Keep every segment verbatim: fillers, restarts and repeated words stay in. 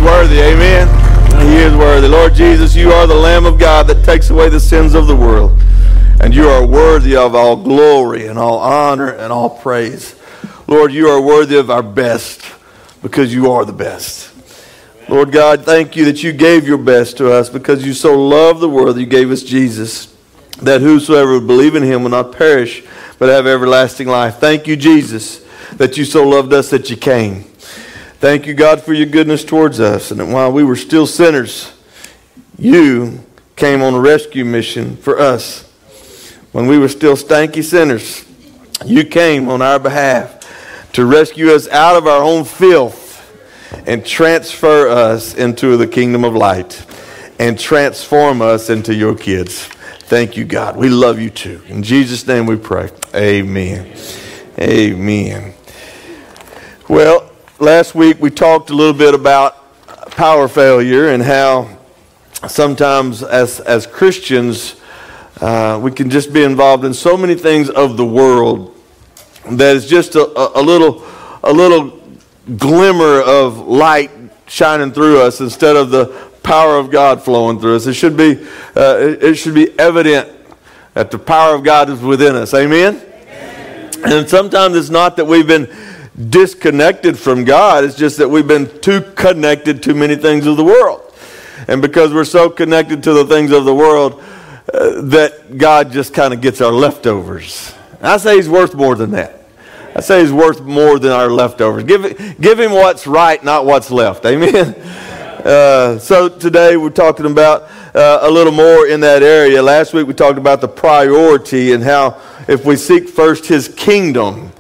worthy, amen. He is worthy. Lord Jesus, you are the Lamb of God that takes away the sins of the world. And you are worthy of all glory and all honor and all praise. Lord, you are worthy of our best because you are the best. Lord God, thank you that you gave your best to us because you so loved the world that you gave us Jesus, that whosoever would believe in him will not perish but have everlasting life. Thank you, Jesus, that you so loved us that you came. Thank you, God, for your goodness towards us. And that while we were still sinners, you came on a rescue mission for us. When we were still stanky sinners, you came on our behalf to rescue us out of our own filth and transfer us into the kingdom of light and transform us into your kids. Thank you, God. We love you too. In Jesus' name we pray. Amen. Amen. Well, last week we talked a little bit about power failure and how sometimes as as Christians uh, we can just be involved in so many things of the world that is just a, a, a little a little glimmer of light shining through us instead of the power of God flowing through us. It should be uh, it, it should be evident that the power of God is within us. Amen? Amen. And sometimes it's not that we've been disconnected from God. It's just that we've been too connected to many things of the world. And because we're so connected to the things of the world uh, that God just kind of gets our leftovers. And I say he's worth more than that. I say he's worth more than our leftovers. Give, give him what's right, not what's left. Amen? Uh, so today we're talking about uh, a little more in that area. Last week we talked about the priority and how if we seek first his kingdom,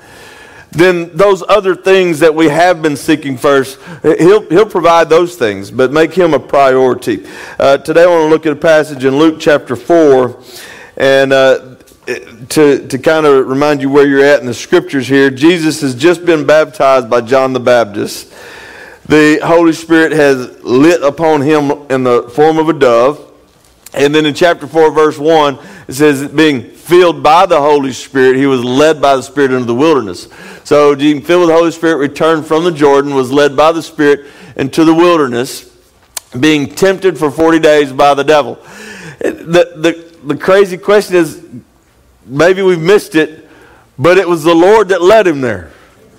then those other things that we have been seeking first, he'll he'll provide those things, but make him a priority. Uh, today I want to look at a passage in Luke chapter four, and uh, to to kind of remind you where you're at in the scriptures here. Jesus has just been baptized by John the Baptist. The Holy Spirit has lit upon him in the form of a dove. And then in chapter four, verse one, it says, being filled by the Holy Spirit, he was led by the Spirit into the wilderness. So being filled with the Holy Spirit, returned from the Jordan, was led by the Spirit into the wilderness, being tempted for forty days by the devil. The, the, the crazy question is, maybe we've missed it, but it was the Lord that led him there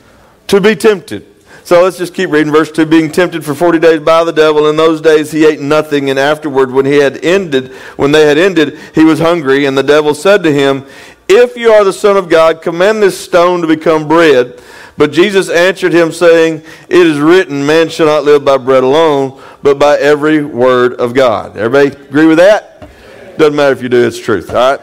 to be tempted. So let's just keep reading verse two. Being tempted for forty days by the devil. In those days he ate nothing, and afterward when he had ended, when they had ended, he was hungry. And the devil said to him, if you are the Son of God, command this stone to become bread. But Jesus answered him, saying, it is written, man shall not live by bread alone, but by every word of God. Everybody agree with that? Doesn't matter if you do, it's truth, all right?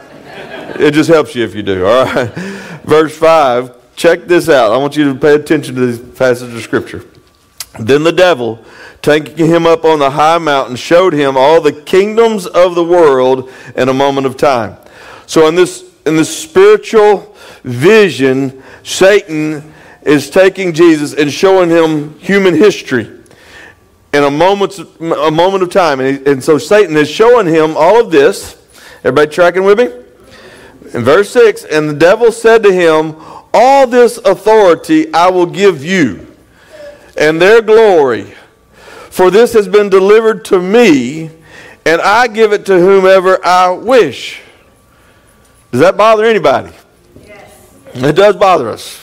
It just helps you if you do, all right? Verse five. Check this out. I want you to pay attention to this passage of Scripture. Then the devil, taking him up on the high mountain, showed him all the kingdoms of the world in a moment of time. So in this in this spiritual vision, Satan is taking Jesus and showing him human history in a moment, a moment of time. And, he, and so Satan is showing him all of this. Everybody tracking with me? In verse six, and the devil said to him, all this authority I will give you, and their glory, for this has been delivered to me, and I give it to whomever I wish. Does that bother anybody? Yes. It does bother us.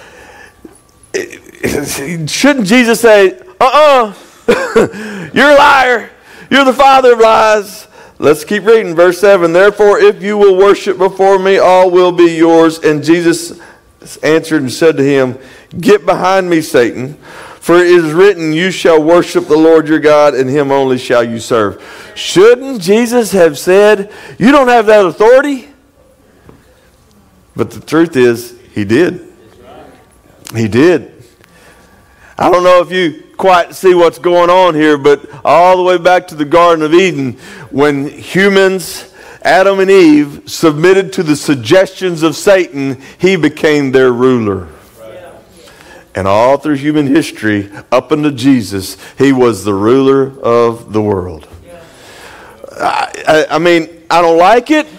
Shouldn't Jesus say, uh-uh, you're a liar, you're the father of lies? Let's keep reading. Verse seven, therefore if you will worship before me, all will be yours. And Jesus answered and said to him, get behind me, Satan, for it is written, you shall worship the Lord your God, and him only shall you serve. Shouldn't Jesus have said, you don't have that authority? But the truth is, he did. He did. I don't know if you quite see what's going on here, but all the way back to the Garden of Eden, when humans, Adam and Eve, submitted to the suggestions of Satan, he became their ruler. Right. And all through human history, up unto Jesus, he was the ruler of the world. Yeah. I, I, I mean, I don't like it.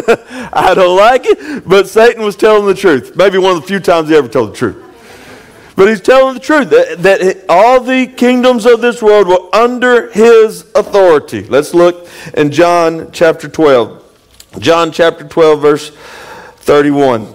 I don't like it, but Satan was telling the truth. Maybe one of the few times he ever told the truth. But he's telling the truth, that, that all the kingdoms of this world were under his authority. Let's look in John chapter twelve. John chapter twelve, verse thirty-one.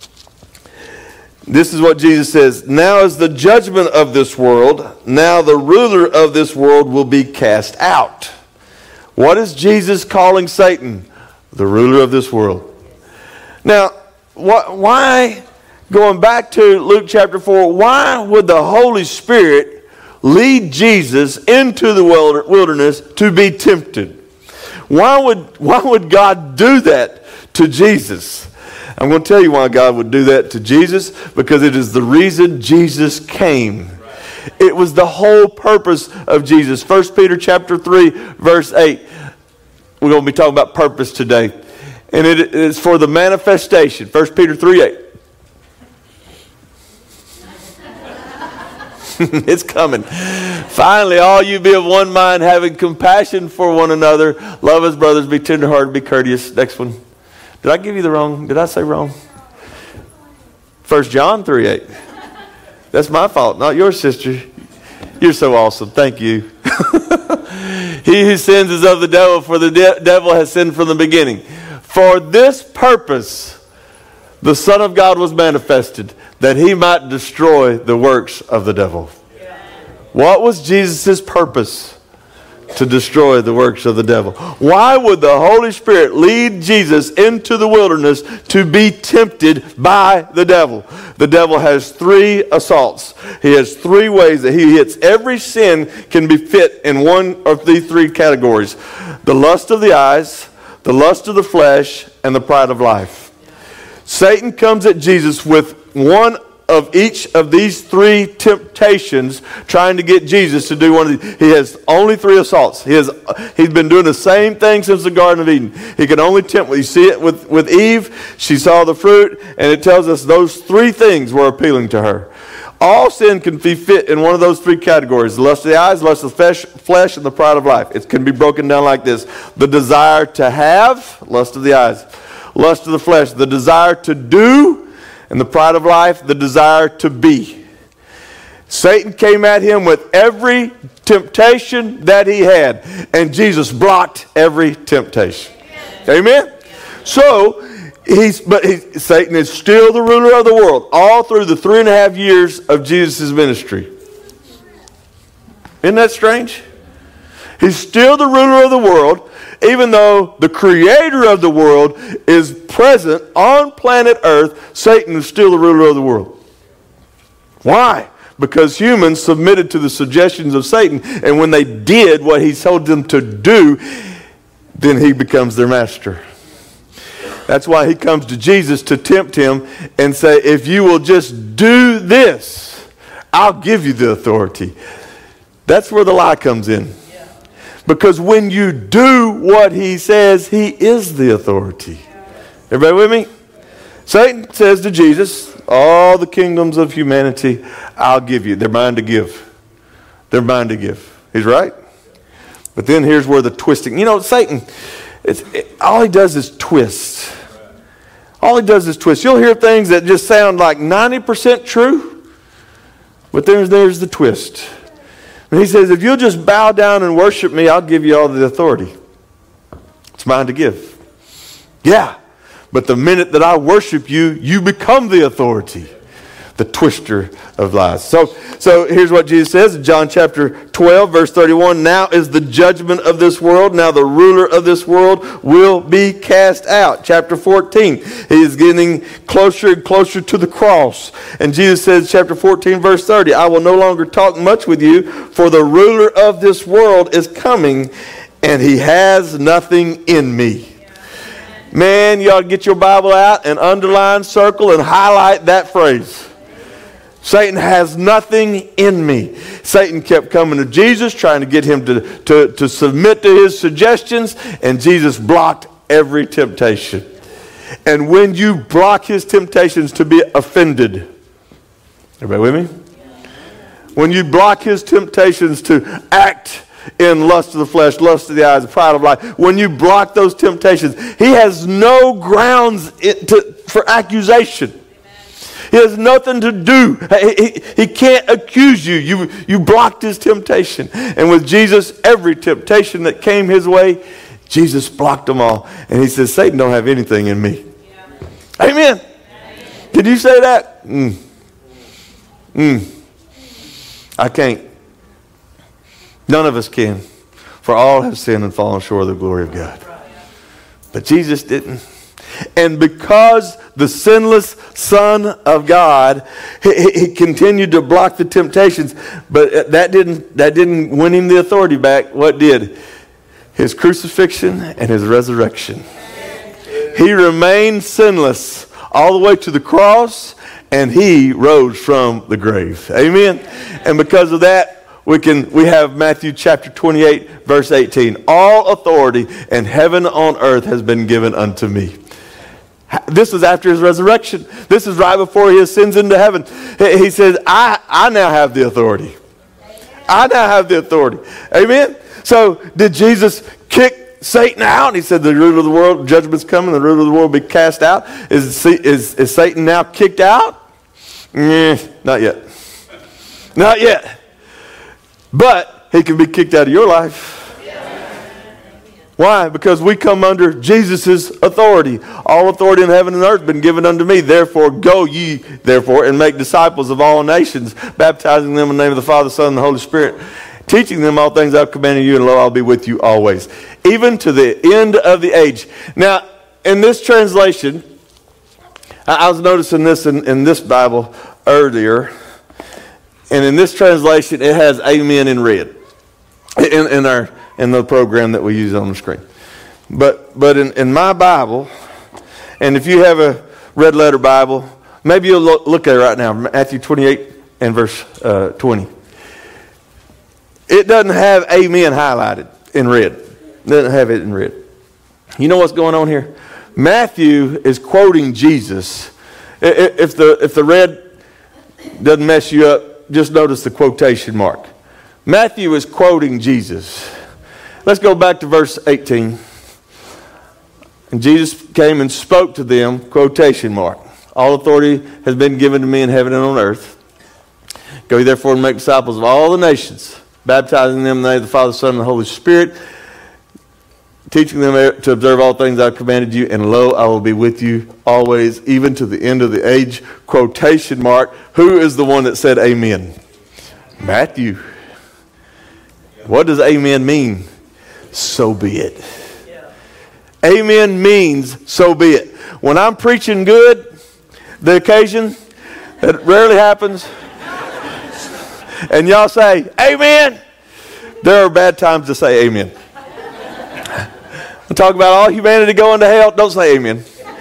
This is what Jesus says. Now is the judgment of this world. Now the ruler of this world will be cast out. What is Jesus calling Satan? The ruler of this world. Now, wh- why, going back to Luke chapter four, why would the Holy Spirit lead Jesus into the wilderness to be tempted? Why would, why would God do that to Jesus? I'm going to tell you why God would do that to Jesus, because it is the reason Jesus came. It was the whole purpose of Jesus. First Peter chapter three, verse eight. We're going to be talking about purpose today. And it is for the manifestation. First Peter three eight. It's coming. Finally, all you be of one mind, having compassion for one another. Love as brothers, be tenderhearted, be courteous. Next one. Did I give you the wrong? Did I say wrong? First John three eight. That's my fault, not yours, sister. You're so awesome. Thank you. He who sins is of the devil, for the de- devil has sinned from the beginning. For this purpose, the Son of God was manifested, that he might destroy the works of the devil. What was Jesus' purpose? To destroy the works of the devil. Why would the Holy Spirit lead Jesus into the wilderness to be tempted by the devil? The devil has three assaults. He has three ways that he hits. Every sin can be fit in one of these three categories. The lust of the eyes, the lust of the flesh, and the pride of life. Satan comes at Jesus with one of each of these three temptations, trying to get Jesus to do one of these. He has only three assaults. He has, he's been doing the same thing since the Garden of Eden. He can only tempt. You see it with, with Eve. She saw the fruit, and it tells us those three things were appealing to her. All sin can be fit in one of those three categories. The lust of the eyes, lust of the flesh, flesh, and the pride of life. It can be broken down like this. The desire to have, lust of the eyes. Lust of the flesh, the desire to do, and the pride of life, the desire to be. Satan came at him with every temptation that he had, and Jesus blocked every temptation. Amen? So, he's but he, Satan is still the ruler of the world, all through the three and a half years of Jesus' ministry. Isn't that strange? He's still the ruler of the world, even though the creator of the world is present on planet Earth. Satan is still the ruler of the world. Why? Because humans submitted to the suggestions of Satan, and when they did what he told them to do, then he becomes their master. That's why he comes to Jesus to tempt him and say, if you will just do this, I'll give you the authority. That's where the lie comes in. Because when you do what he says, he is the authority. Everybody with me? Satan says to Jesus, all the kingdoms of humanity, I'll give you. They're mine to give. They're mine to give. He's right. But then here's where the twisting. You know, Satan, it's, it, all he does is twist. All he does is twist. You'll hear things that just sound like ninety percent true, but there's, there's the twist. And he says, if you'll just bow down and worship me, I'll give you all the authority. It's mine to give. Yeah, but the minute that I worship you, you become the authority. The twister of lies. So, so here's what Jesus says in John chapter twelve, verse thirty-one. Now is the judgment of this world. Now the ruler of this world will be cast out. Chapter fourteen. He is getting closer and closer to the cross. And Jesus says, chapter fourteen, verse thirty, I will no longer talk much with you, for the ruler of this world is coming, and he has nothing in me. Man, you ought to get your Bible out and underline, circle, and highlight that phrase. Satan has nothing in me. Satan kept coming to Jesus, trying to get him to, to, to submit to his suggestions, and Jesus blocked every temptation. And when you block his temptations to be offended, everybody with me? When you block his temptations to act in lust of the flesh, lust of the eyes, pride of life, when you block those temptations, he has no grounds to, for accusation. He has nothing to do. He, he, he can't accuse you. You. You blocked his temptation. And with Jesus, every temptation that came his way, Jesus blocked them all. And he says, Satan don't have anything in me. Yeah. Amen. Did you say that? Mm. Mm. I can't. None of us can. For all have sinned and fallen short of the glory of God. But Jesus didn't. And because the sinless Son of God, he, he continued to block the temptations, but that didn't, that didn't win him the authority back. What did? His crucifixion and his resurrection. He remained sinless all the way to the cross, and he rose from the grave. Amen. And because of that, we can we have Matthew chapter twenty-eight, verse eighteen. All authority in heaven and on earth has been given unto me. This is after his resurrection. This is right before he ascends into heaven. He says, I, I now have the authority. I now have the authority. Amen. So did Jesus kick Satan out? He said the ruler of the world, judgment's coming, the ruler of the world will be cast out. Is, is, is Satan now kicked out? Eh, not yet. Not yet. But he can be kicked out of your life. Why? Because we come under Jesus' authority. All authority in heaven and earth has been given unto me. Therefore, go ye, therefore, and make disciples of all nations, baptizing them in the name of the Father, Son, and the Holy Spirit, teaching them all things I've commanded you, and lo, I'll be with you always, even to the end of the age. Now, in this translation, I was noticing this in, in this Bible earlier, and in this translation, it has amen in red in, in our in the program that we use on the screen. But but in, in my Bible, and if you have a red letter Bible, maybe you'll look, look at it right now, Matthew twenty-eight and verse uh, twenty. It doesn't have amen highlighted in red. It doesn't have it in red. You know what's going on here? Matthew is quoting Jesus. If the if the red doesn't mess you up, just notice the quotation mark. Matthew is quoting Jesus. Let's go back to verse eighteen. And Jesus came and spoke to them, quotation mark. All authority has been given to me in heaven and on earth. Go therefore and make disciples of all the nations, baptizing them in the name of the Father, Son, and the Holy Spirit, teaching them to observe all things I've commanded you, and lo, I will be with you always, even to the end of the age. Quotation mark. Who is the one that said amen? Matthew. What does amen mean? So be it. Amen means so be it. When I'm preaching good, the occasion, it rarely happens, and y'all say amen, there are bad times to say amen. Talk about all humanity going to hell, don't say amen.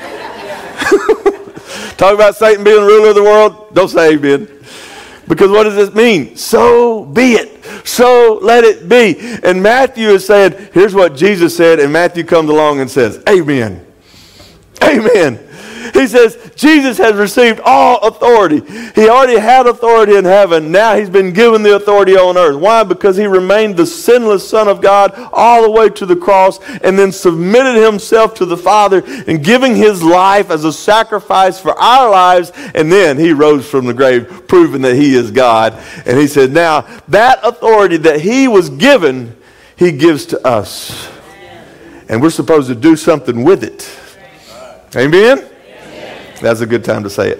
Talk about Satan being the ruler of the world, don't say amen. Because what does this mean? So be it. So let it be. And Matthew is saying, here's what Jesus said, and Matthew comes along and says, amen. Amen. He says, Jesus has received all authority. He already had authority in heaven. Now he's been given the authority on earth. Why? Because he remained the sinless Son of God all the way to the cross and then submitted himself to the Father and giving his life as a sacrifice for our lives. And then he rose from the grave, proving that he is God. And he said, now that authority that he was given, he gives to us. And we're supposed to do something with it. Amen? That's a good time to say it.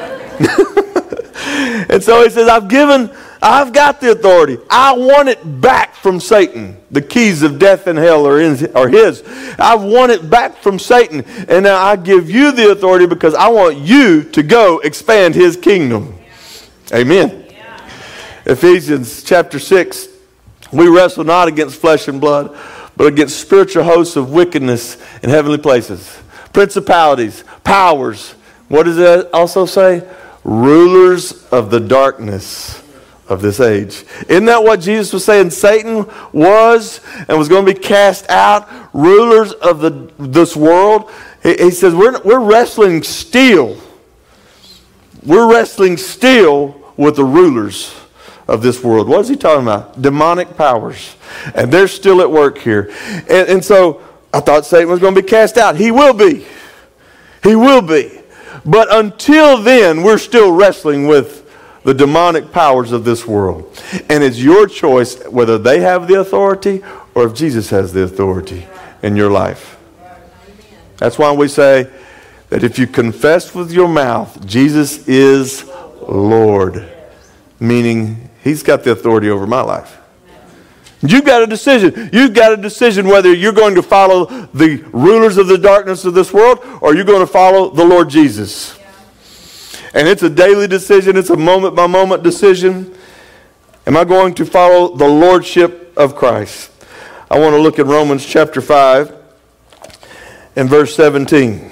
And so he says, I've given, I've got the authority. I want it back from Satan. The keys of death and hell are, in, are his. I want it back from Satan. And now I give you the authority because I want you to go expand his kingdom. Amen. Yeah. Ephesians chapter six, we wrestle not against flesh and blood, but against spiritual hosts of wickedness in heavenly places. Principalities, powers. What does it also say? Rulers of the darkness of this age. Isn't that what Jesus was saying? Satan was and was going to be cast out. Rulers of the this world. He, he says we're we're wrestling still. We're wrestling still with the rulers of this world. What is he talking about? Demonic powers. And they're still at work here. And, and so I thought Satan was going to be cast out. He will be. He will be. But until then, we're still wrestling with the demonic powers of this world. And it's your choice whether they have the authority or if Jesus has the authority in your life. That's why we say that if you confess with your mouth, Jesus is Lord, meaning he's got the authority over my life. You've got a decision. You've got a decision whether you're going to follow the rulers of the darkness of this world or you're going to follow the Lord Jesus. And it's a daily decision. It's a moment-by-moment decision. Am I going to follow the lordship of Christ? I want to look at Romans chapter five and verse seventeen.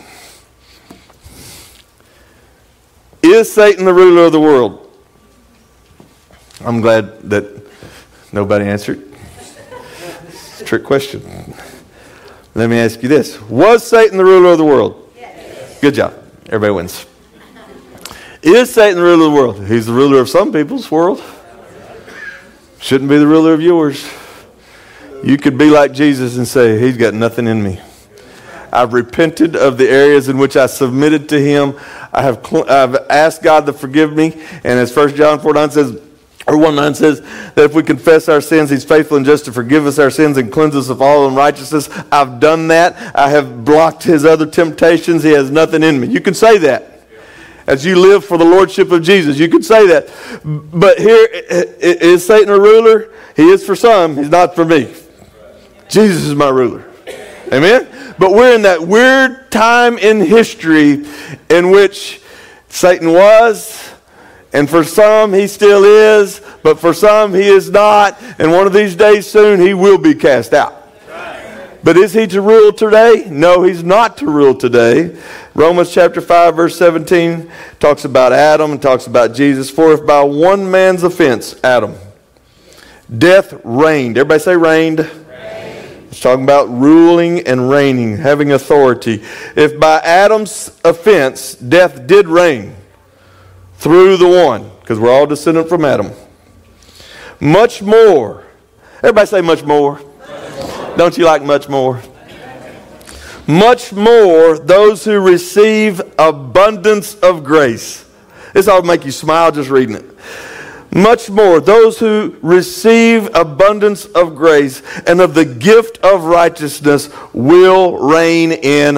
Is Satan the ruler of the world? I'm glad that nobody answered. It's a trick question. Let me ask you this. Was Satan the ruler of the world? Yes. Good job. Everybody wins. Is Satan the ruler of the world? He's the ruler of some people's world. Shouldn't be the ruler of yours. You could be like Jesus and say, he's got nothing in me. I've repented of the areas in which I submitted to him. I have cl- I've asked God to forgive me. And as First John four nine says, or one nine says, that if we confess our sins, he's faithful and just to forgive us our sins and cleanse us of all unrighteousness. I've done that. I have blocked his other temptations. He has nothing in me. You can say that. As you live for the lordship of Jesus, you can say that. But here, is Satan a ruler? He is for some. He's not for me. Jesus is my ruler. Amen? But we're in that weird time in history in which Satan was, and for some he still is, but for some he is not. And one of these days soon he will be cast out. But is he to rule today? No, he's not to rule today. Romans chapter five verse seventeen talks about Adam and talks about Jesus. For if by one man's offense, Adam, death reigned. Everybody say reigned. Reigned. It's talking about ruling and reigning, having authority. If by Adam's offense, death did reign through the one, because we're all descendant from Adam. Much more. Everybody say much more. Don't you like much more? Much more those who receive abundance of grace. This ought to make you smile just reading it. Much more those who receive abundance of grace and of the gift of righteousness will reign in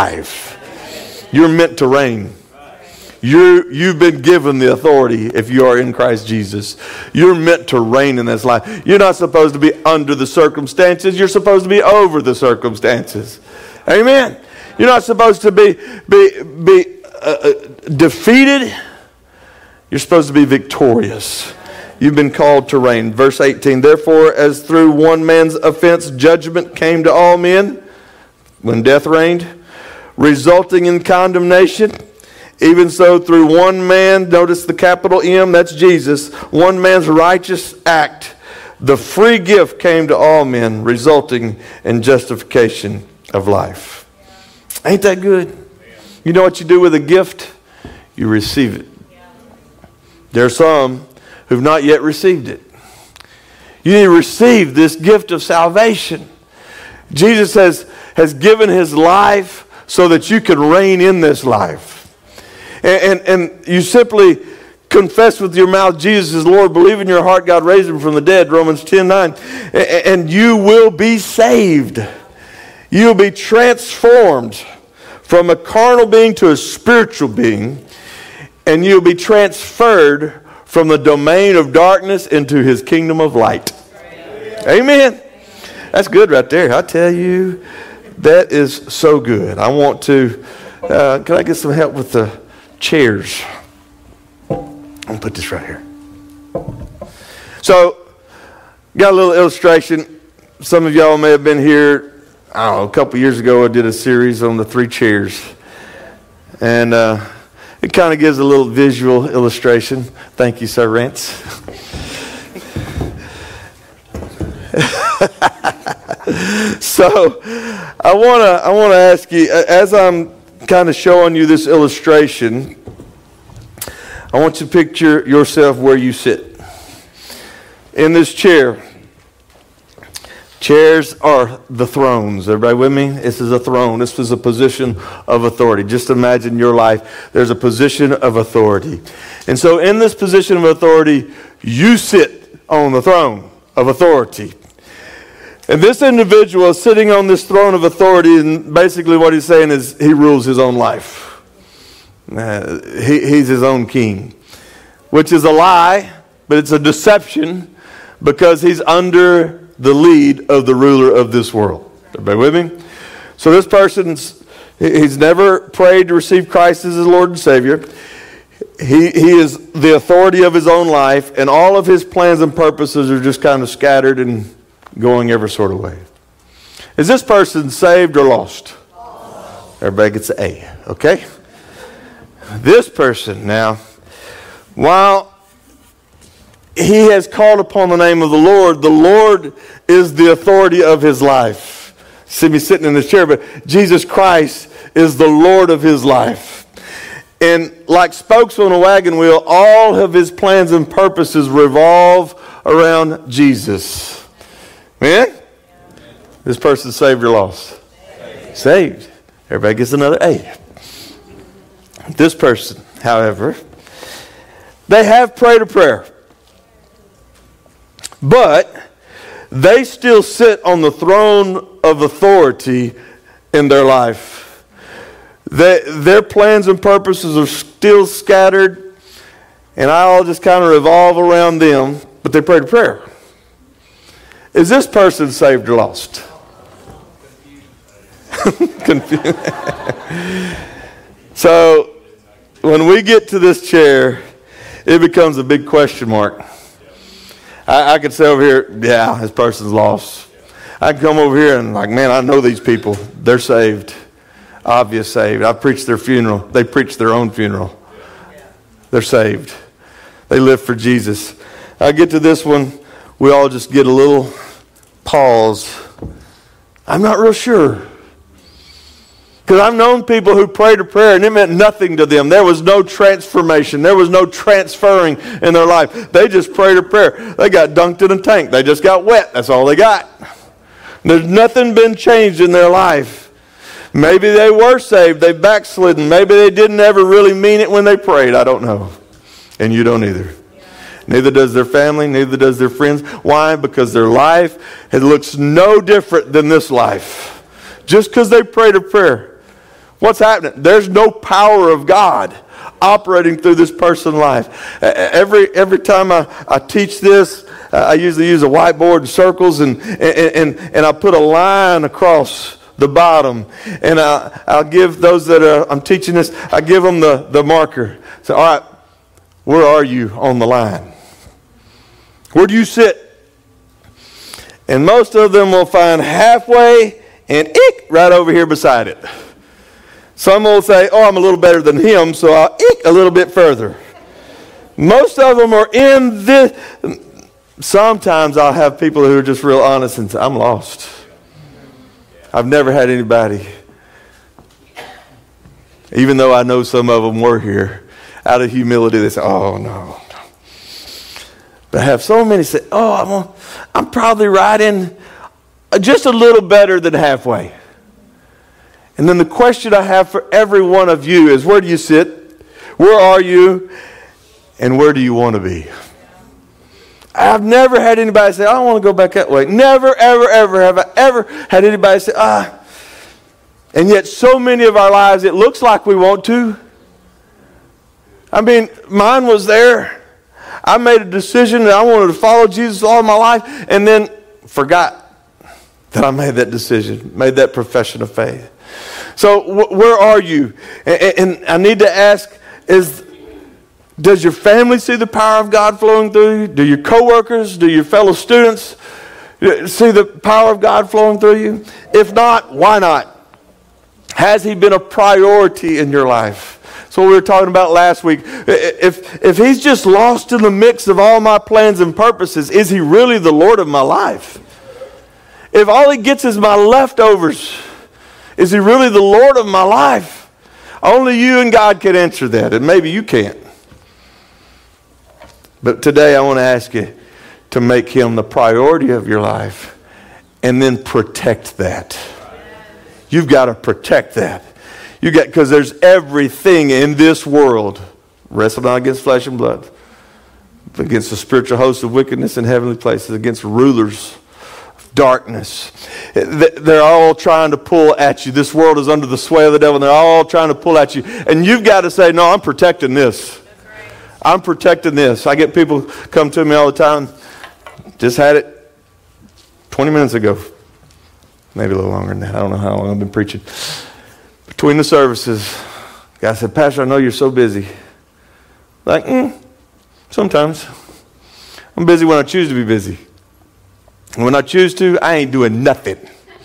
life. You're meant to reign. You're, you've been given the authority if you are in Christ Jesus. You're meant to reign in this life. You're not supposed to be under the circumstances. You're supposed to be over the circumstances. Amen. You're not supposed to be, be, be uh, defeated. You're supposed to be victorious. You've been called to reign. Verse eighteen, therefore, as through one man's offense judgment came to all men, when death reigned, resulting in condemnation, even so, through one man, notice the capital M, that's Jesus, one man's righteous act, the free gift came to all men, resulting in justification of life. Ain't that good? You know what you do with a gift? You receive it. There are some who've not yet received it. You need to receive this gift of salvation. Jesus has, has given his life so that you can reign in this life. And, and, and you simply confess with your mouth Jesus is Lord, believe in your heart God raised him from the dead, Romans ten nine, and, and you will be saved. You'll be transformed from a carnal being to a spiritual being, and you'll be transferred from the domain of darkness into his kingdom of light. Amen. That's good right there. I tell you, that is so good. I want to, uh, can I get some help with the chairs? I'll put this right here. So, got a little illustration. Some of y'all may have been here, I don't know, a couple years ago I did a series on the three chairs. And uh, it kind of gives a little visual illustration. Thank you, Sir Rance. So, I want to I want to ask you, as I'm kind of showing you this illustration, I want you to picture yourself where you sit. In this chair. Chairs are the thrones. Everybody with me? This is a throne. This is a position of authority. Just imagine your life. There's a position of authority. And so in this position of authority, you sit on the throne of authority. And this individual is sitting on this throne of authority, and basically what he's saying is he rules his own life. Uh, he, he's his own king, which is a lie, but it's a deception because he's under the lead of the ruler of this world. Everybody with me? So this person's, he's never prayed to receive Christ as his Lord and Savior. He, he is the authority of his own life, and all of his plans and purposes are just kind of scattered and going every sort of way. Is this person saved or lost? Everybody gets an A, okay? This person now, while he has called upon the name of the Lord, the Lord is the authority of his life. See me sitting in this chair, but Jesus Christ is the Lord of his life. And like spokes on a wagon wheel, all of his plans and purposes revolve around Jesus. Man, this person's saved or lost? Saved. Saved. Everybody gets another A. This person, however, they have prayed a prayer, but they still sit on the throne of authority in their life. They, their plans and purposes are still scattered, and I all just kind of revolve around them, but they prayed a prayer. Is this person saved or lost? Confused. So, when we get to this chair, it becomes a big question mark. I, I could say over here, yeah, this person's lost. I can come over here and like, man, I know these people. They're saved. Obvious saved. I preached their funeral. They preached their own funeral. They're saved. They live for Jesus. I get to this one, we all just get a little pause. I'm not real sure. Because I've known people who prayed a prayer and it meant nothing to them. There was no transformation. There was no transferring in their life. They just prayed a prayer. They got dunked in a tank. They just got wet. That's all they got. There's nothing been changed in their life. Maybe they were saved. They backslidden. Maybe they didn't ever really mean it when they prayed. I don't know. And you don't either. Neither does their family. Neither does their friends. Why? Because their life, it looks no different than this life. Just because they prayed a prayer. What's happening? There's no power of God operating through this person's life. Every every time I, I teach this, I usually use a whiteboard and circles, and and, and, and I put a line across the bottom. And I, I'll give those that are, I'm teaching this, I give them the, the marker. So, all right, where are you on the line? Where do you sit? And most of them will find halfway and ick right over here beside it. Some will say, oh, I'm a little better than him, so I'll ick a little bit further. Most of them are in this. Sometimes I'll have people who are just real honest and say, I'm lost. I've never had anybody, even though I know some of them were here, out of humility, they say, oh, no. But I have so many say, oh, I'm, I'm probably right in just a little better than halfway. And then the question I have for every one of you is, where do you sit? Where are you? And where do you want to be? I've never had anybody say, I want to go back that way. Never, ever, ever have I ever had anybody say, ah. And yet so many of our lives, it looks like we want to. I mean, mine was there. I made a decision that I wanted to follow Jesus all my life, and then forgot that I made that decision, made that profession of faith. So wh- where are you? And, and I need to ask, is does your family see the power of God flowing through you? Do your coworkers, do your fellow students see the power of God flowing through you? If not, why not? Has he been a priority in your life? That's what we were talking about last week. If, if he's just lost in the mix of all my plans and purposes, is he really the Lord of my life? If all he gets is my leftovers, is he really the Lord of my life? Only you and God can answer that, and maybe you can't. But today I want to ask you to make him the priority of your life and then protect that. You've got to protect that. You got, because there's everything in this world, wrestle not against flesh and blood, but against the spiritual hosts of wickedness in heavenly places, against rulers of darkness. They're all trying to pull at you. This world is under the sway of the devil, and they're all trying to pull at you. And you've got to say, no, I'm protecting this. I'm protecting this. I get people come to me all the time. Just had it twenty minutes ago. Maybe a little longer than that. I don't know how long I've been preaching. Between the services, the guy said, Pastor, I know you're so busy. Like, mm, sometimes. I'm busy when I choose to be busy. And when I choose to, I ain't doing nothing.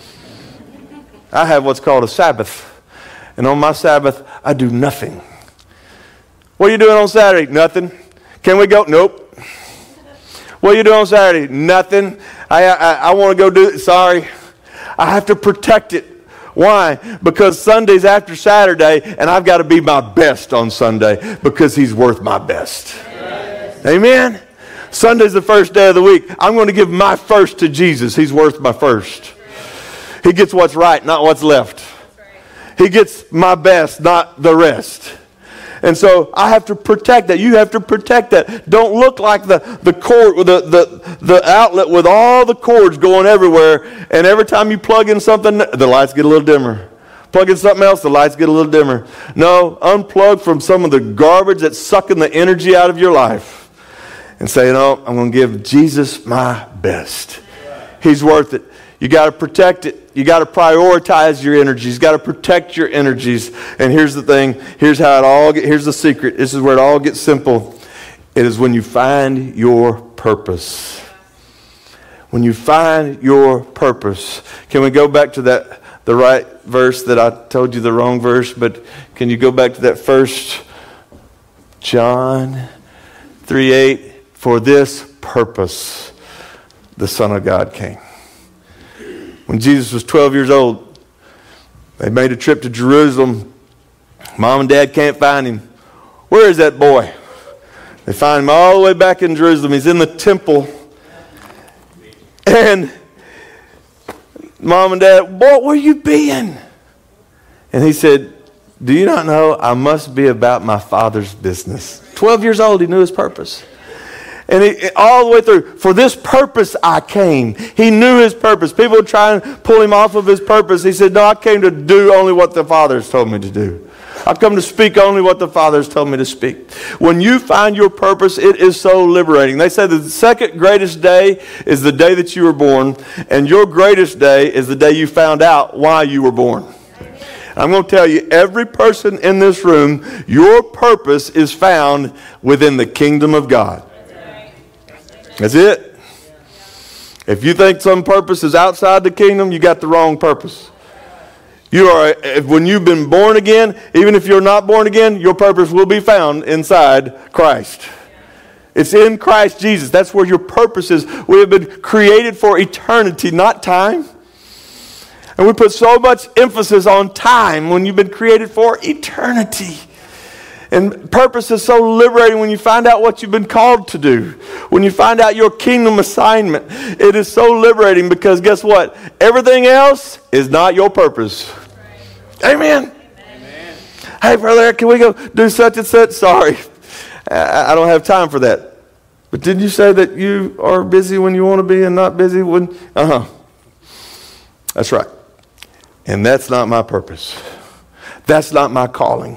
I have what's called a Sabbath. And on my Sabbath, I do nothing. What are you doing on Saturday? Nothing. Can we go? Nope. What are you doing on Saturday? Nothing. I, I, I want to go do it. Sorry. I have to protect it. Why? Because Sunday's after Saturday, and I've got to be my best on Sunday because he's worth my best. Yes. Amen? Sunday's the first day of the week. I'm going to give my first to Jesus. He's worth my first. He gets what's right, not what's left. He gets my best, not the rest. And so I have to protect that. You have to protect that. Don't look like the, the cord, the, the, the outlet with all the cords going everywhere. And every time you plug in something, the lights get a little dimmer. Plug in something else, the lights get a little dimmer. No, unplug from some of the garbage that's sucking the energy out of your life. And say, you know, I'm going to give Jesus my best. He's worth it. You got to protect it. You got to prioritize your energies. You got to protect your energies. And here's the thing. Here's how it all get, here's the secret. This is where it all gets simple. It is when you find your purpose. When you find your purpose. Can we go back to that, the right verse that I told you the wrong verse, but can you go back to that first John three eight? For this purpose the Son of God came. When Jesus was twelve years old, they made a trip to Jerusalem. Mom and Dad can't find him. Where is that boy? They find him all the way back in Jerusalem. He's in the temple. And Mom and Dad, boy, where you been? And he said, do you not know I must be about my Father's business? twelve years old, he knew his purpose. And he, all the way through, for this purpose I came. He knew his purpose. People would try and pull him off of his purpose. He said, no, I came to do only what the Father has told me to do. I've come to speak only what the Father has told me to speak. When you find your purpose, it is so liberating. They say the second greatest day is the day that you were born, and your greatest day is the day you found out why you were born. I'm going to tell you, every person in this room, your purpose is found within the kingdom of God. That's it. If you think some purpose is outside the kingdom, you got the wrong purpose. You are, if, when you've been born again, even if you're not born again, your purpose will be found inside Christ. It's in Christ Jesus. That's where your purpose is. We have been created for eternity, not time. And we put so much emphasis on time when you've been created for eternity. And purpose is so liberating when you find out what you've been called to do. When you find out your kingdom assignment, it is so liberating because guess what? Everything else is not your purpose. Right. Amen. Amen. Hey, brother Eric, can we go do such and such? Sorry, I don't have time for that. But didn't you say that you are busy when you want to be and not busy when? Uh-huh. That's right. And that's not my purpose. That's not my calling.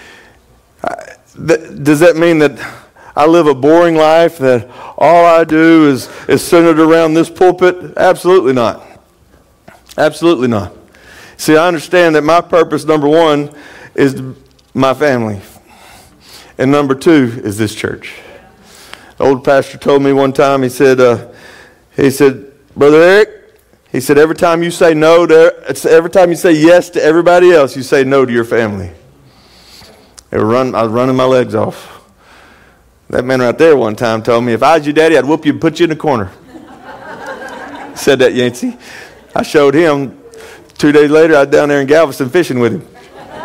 Does that mean that I live a boring life, that all I do is, is centered around this pulpit? Absolutely not. Absolutely not. See, I understand that my purpose, number one, is my family. And number two is this church. The old pastor told me one time, he said, uh, he said, Brother Eric, he said, every time you say no to, every time you say yes to everybody else, you say no to your family. They were run, I was running my legs off. That man right there one time told me, if I was your daddy, I'd whoop you and put you in the corner. Said that Yancey. I showed him. Two days later, I was down there in Galveston fishing with him.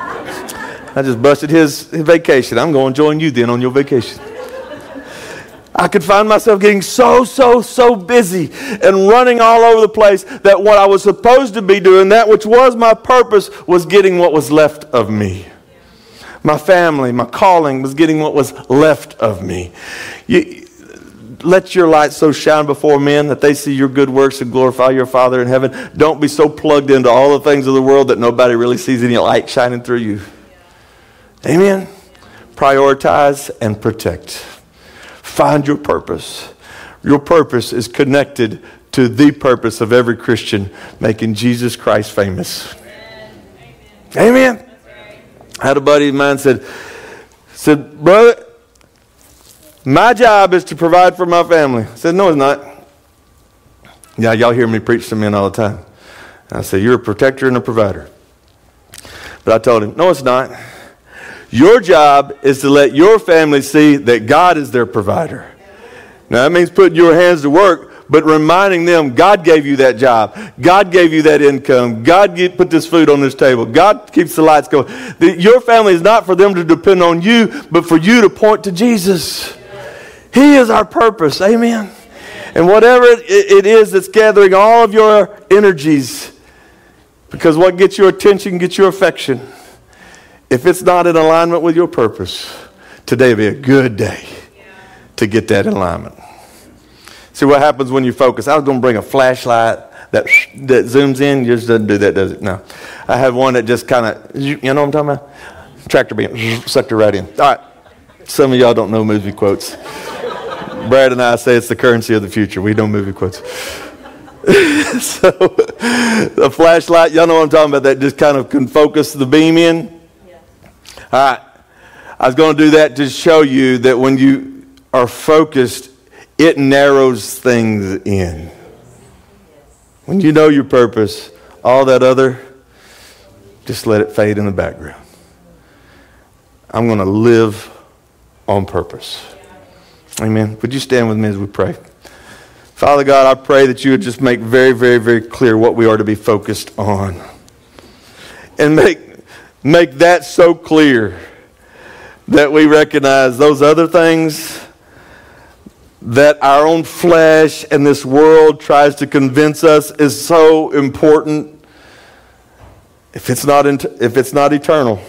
I just busted his, his vacation. I'm going to join you then on your vacation. I could find myself getting so, so, so busy and running all over the place that what I was supposed to be doing, that which was my purpose, was getting what was left of me. My family, my calling was getting what was left of me. You, let your light so shine before men that they see your good works and glorify your Father in heaven. Don't be so plugged into all the things of the world that nobody really sees any light shining through you. Amen. Prioritize and protect. Find your purpose. Your purpose is connected to the purpose of every Christian, making Jesus Christ famous. Amen. Amen. I had a buddy of mine said, said, brother, my job is to provide for my family. I said, no, it's not. Yeah, y'all hear me preach to men all the time. And I said, you're a protector and a provider. But I told him, no, it's not. Your job is to let your family see that God is their provider. Now, that means putting your hands to work, but reminding them God gave you that job. God gave you that income. God put this food on this table. God keeps the lights going. Your family is not for them to depend on you, but for you to point to Jesus. He is our purpose. Amen. And whatever it is that's gathering all of your energies, because what gets your attention gets your affection. If it's not in alignment with your purpose, today will be a good day to get that in alignment. See what happens when you focus. I was going to bring a flashlight that that zooms in. Yours doesn't do that, does it? No. I have one that just kind of, you know what I'm talking about? Tractor beam, sucked it right in. All right. Some of y'all don't know movie quotes. Brad and I say it's the currency of the future. We know movie quotes. So, the flashlight, y'all know what I'm talking about, that just kind of can focus the beam in. Yeah. All right. I was going to do that to show you that when you are focused, it narrows things in. When you know your purpose, all that other, just let it fade in the background. I'm going to live on purpose. Amen. Would you stand with me as we pray? Father God, I pray that you would just make very, very, very clear what we are to be focused on. And make, make that so clear that we recognize those other things that our own flesh and this world tries to convince us is so important. If it's not, if it's not eternal,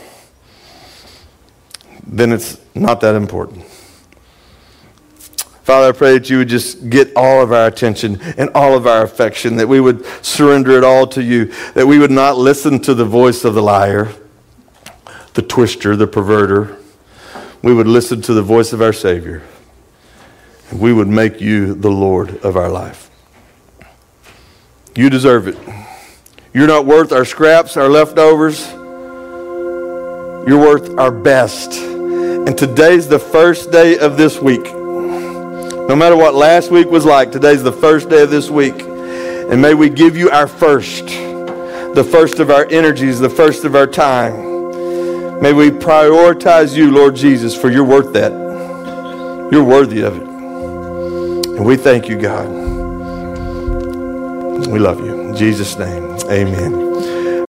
then it's not that important. Father, I pray that you would just get all of our attention and all of our affection, that we would surrender it all to you, that we would not listen to the voice of the liar, the twister, the perverter. We would listen to the voice of our Savior, and we would make you the Lord of our life. You deserve it. You're not worth our scraps, our leftovers. You're worth our best. And today's the first day of this week. No matter what last week was like, today's the first day of this week. And may we give you our first, the first of our energies, the first of our time. May we prioritize you, Lord Jesus, for you're worth that. You're worthy of it. And we thank you, God. We love you. In Jesus' name, amen.